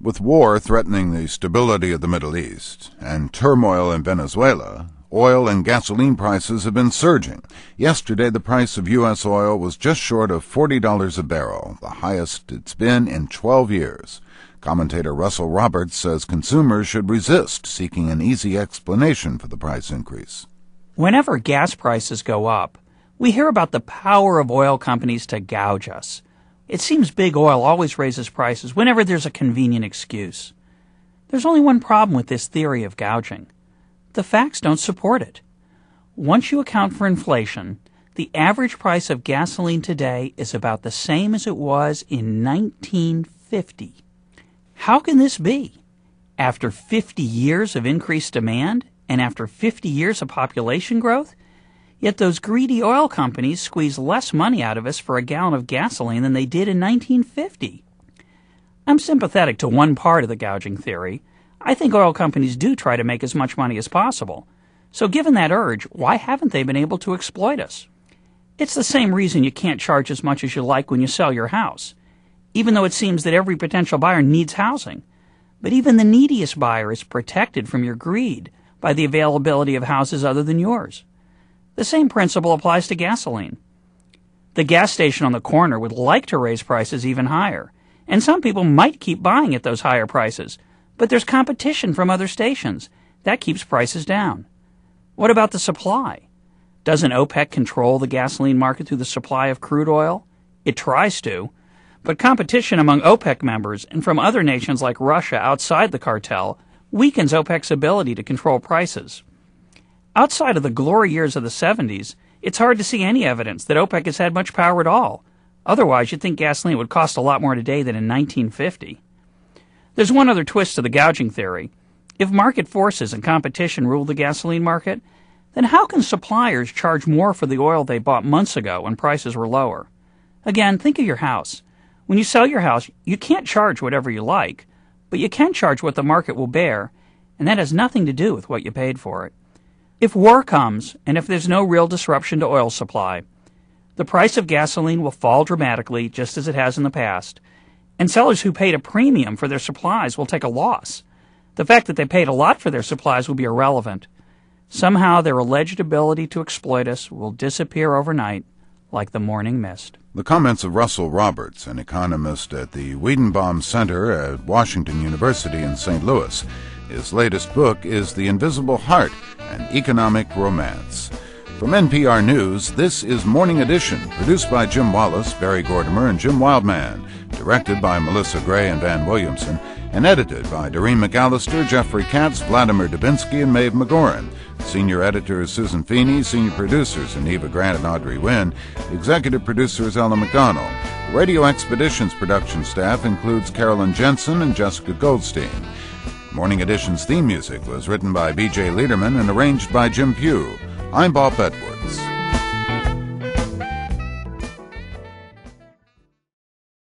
With war threatening the stability of the Middle East and turmoil in Venezuela, oil and gasoline prices have been surging. Yesterday, the price of U.S. oil was just short of $40 a barrel, the highest it's been in 12 years. Commentator Russell Roberts says consumers should resist seeking an easy explanation for the price increase. Whenever gas prices go up, we hear about the power of oil companies to gouge us. It seems big oil always raises prices whenever there's a convenient excuse. There's only one problem with this theory of gouging. The facts don't support it. Once you account for inflation, the average price of gasoline today is about the same as it was in 1950. How can this be? After 50 years of increased demand and after 50 years of population growth? Yet those greedy oil companies squeeze less money out of us for a gallon of gasoline than they did in 1950. I'm sympathetic to one part of the gouging theory. I think oil companies do try to make as much money as possible. So given that urge, why haven't they been able to exploit us? It's the same reason you can't charge as much as you like when you sell your house, even though it seems that every potential buyer needs housing. But even the neediest buyer is protected from your greed by the availability of houses other than yours. The same principle applies to gasoline. The gas station on the corner would like to raise prices even higher, and some people might keep buying at those higher prices, but there's competition from other stations. That keeps prices down. What about the supply? Doesn't OPEC control the gasoline market through the supply of crude oil? It tries to, but competition among OPEC members and from other nations like Russia outside the cartel weakens OPEC's ability to control prices. Outside of the glory years of the 70s, it's hard to see any evidence that OPEC has had much power at all. Otherwise, you'd think gasoline would cost a lot more today than in 1950. There's one other twist to the gouging theory. If market forces and competition rule the gasoline market, then how can suppliers charge more for the oil they bought months ago when prices were lower? Again, think of your house. When you sell your house, you can't charge whatever you like, but you can charge what the market will bear, and that has nothing to do with what you paid for it. If war comes, and if there's no real disruption to oil supply, the price of gasoline will fall dramatically, just as it has in the past, and sellers who paid a premium for their supplies will take a loss. The fact that they paid a lot for their supplies will be irrelevant. Somehow their alleged ability to exploit us will disappear overnight like the morning mist. The comments of Russell Roberts, an economist at the Wiedenbaum Center at Washington University in St. Louis. His latest book is The Invisible Heart, an Economic Romance. From NPR News, this is Morning Edition, produced by Jim Wallace, Barry Gordimer, and Jim Wildman, directed by Melissa Gray and Van Williamson, and edited by Doreen McAllister, Jeffrey Katz, Vladimir Dubinsky, and Maeve McGoran. Senior editor is Susan Feeney, senior producers are Neva Grant and Audrey Wynn, executive producer is Ella McDonald. Radio Expeditions production staff includes Carolyn Jensen and Jessica Goldstein. Morning Edition's theme music was written by B.J. Liederman and arranged by Jim Pugh. I'm Bob Bedwell.